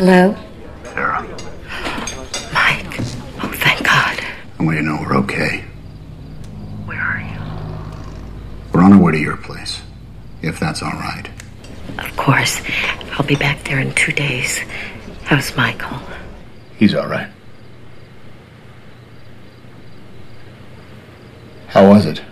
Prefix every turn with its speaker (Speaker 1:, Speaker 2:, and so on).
Speaker 1: Hello?
Speaker 2: Sarah.
Speaker 1: Mike. Oh, thank God.
Speaker 2: I want you to know we're okay.
Speaker 1: Where are you?
Speaker 2: We're on our way to your place, if that's all right.
Speaker 1: Of course. I'll be back there in 2 days. How's Michael?
Speaker 2: He's all right. How was it?